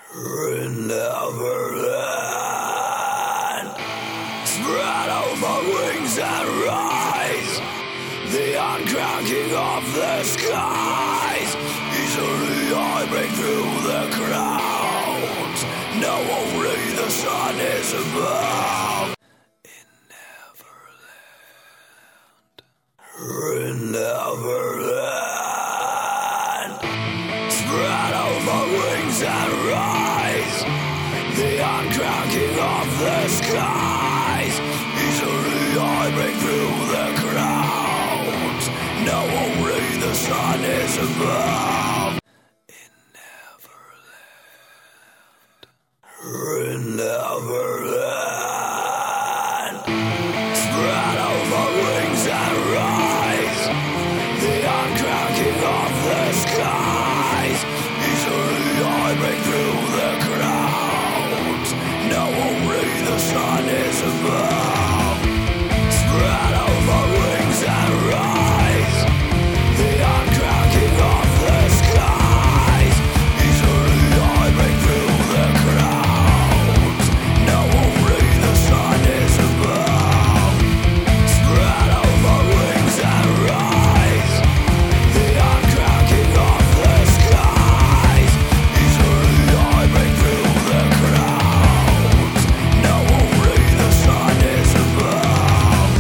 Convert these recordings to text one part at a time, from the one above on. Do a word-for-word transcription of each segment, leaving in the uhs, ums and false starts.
Neverland. Spread out the wings and rise. The uncrowned king of the skies. Easily I break through the crowds. Now only the sun is above. In Neverland. In Neverland. Spread out the wings and rise. The uncrowned king of the skies. Easily I break through the crowds. Now only the sun is above. In Neverland. In Neverland. Spread out the wings and rise. The uncrowned king of the skies. Easily I break through the crowds. Now only the sun is above. Spread out the wings and rise. The uncrowned king of the skies. Easily I break through the crowds. Now only the sun is above. Spread out the wings and rise. The uncrowned king of the skies. Easily I break through the crowds. Now only the sun is above.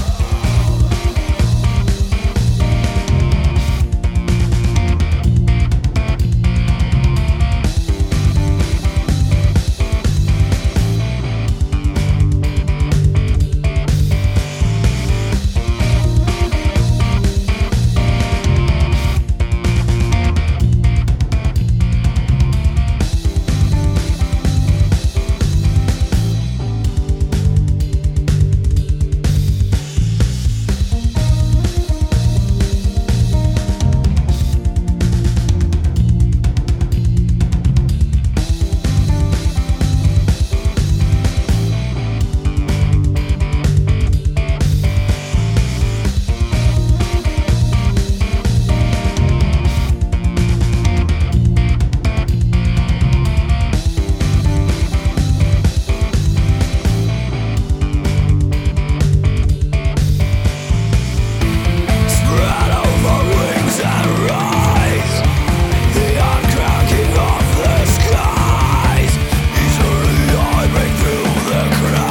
Spread out the wings and rise. The uncrowned king of the skies. Easily I break through the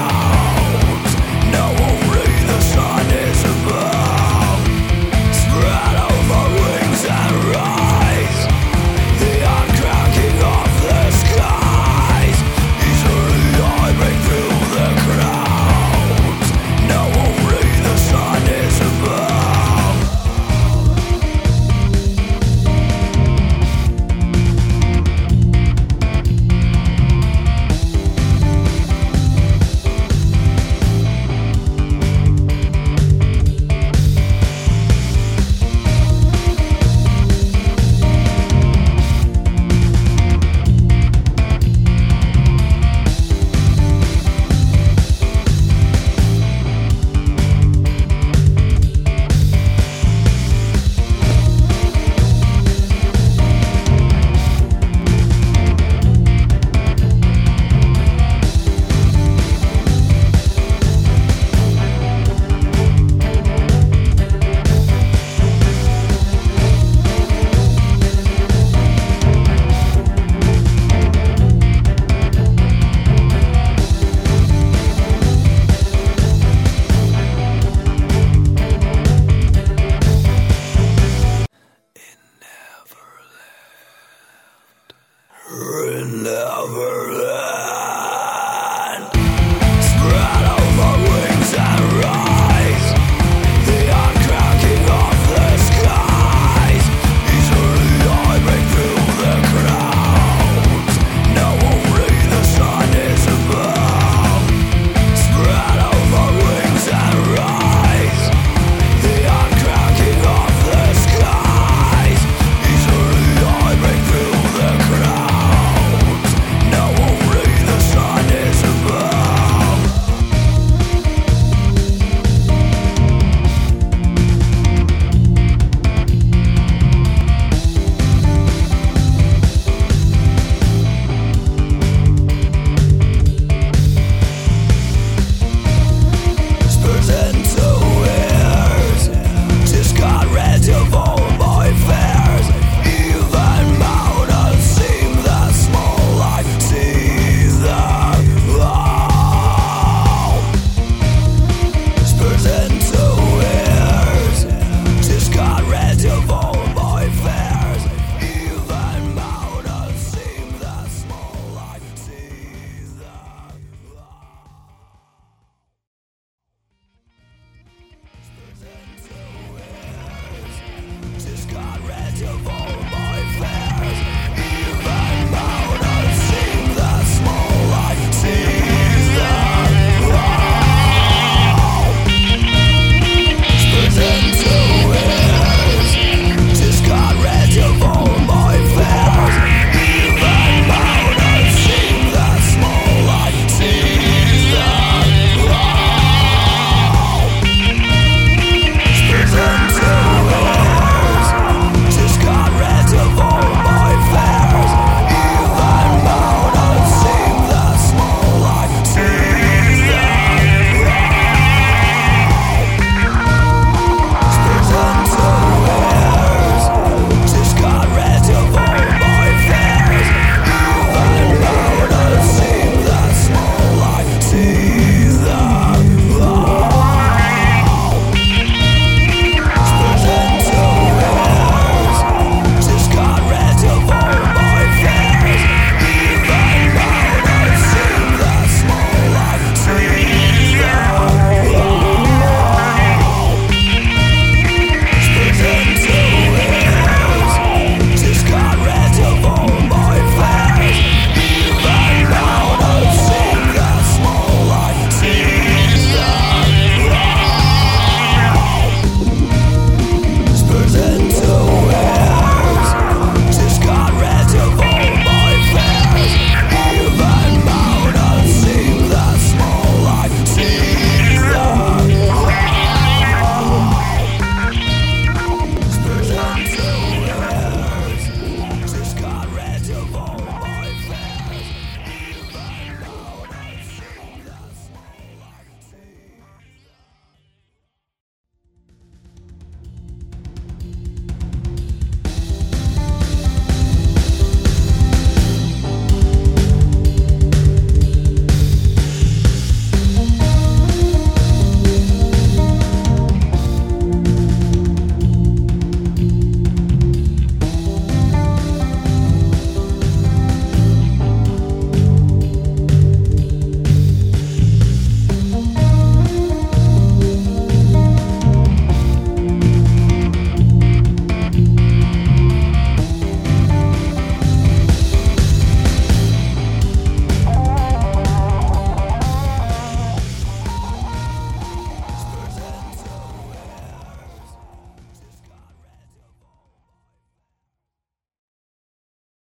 crowds. Now only the sun is above. Spread out the wings and rise. The uncrowned king of the skies. Easily I break through the crowds. Now only the sun is above. In Neverland.